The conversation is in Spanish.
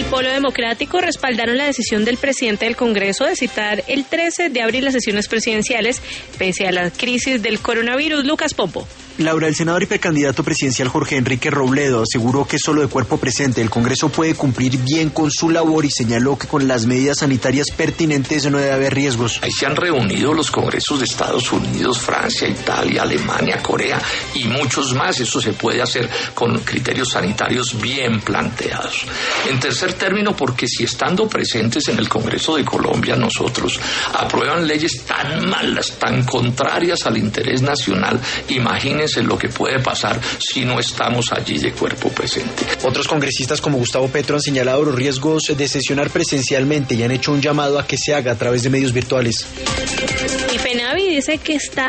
Polo Democrático respaldaron la decisión del presidente del Congreso de citar el 13 de abril las sesiones presidenciales, pese a la crisis del coronavirus. Lucas Pompo. Laura, el senador y precandidato presidencial Jorge Enrique Robledo aseguró que solo de cuerpo presente el Congreso puede cumplir bien con su labor y señaló que con las medidas sanitarias pertinentes no debe haber riesgos. Ahí se han reunido los congresos de Estados Unidos, Francia, Italia, Alemania, Corea y muchos más. Eso se puede hacer con criterios sanitarios bien planteados. En tercer término, porque si estando presentes en el Congreso de Colombia nosotros aprueban leyes tan malas, tan contrarias al interés nacional, imagínense lo que puede pasar si no estamos allí de cuerpo presente. Otros congresistas como Gustavo Petro han señalado los riesgos de sesionar presencialmente y han hecho un llamado a que se haga a través de medios virtuales. Y FENAVI dice que está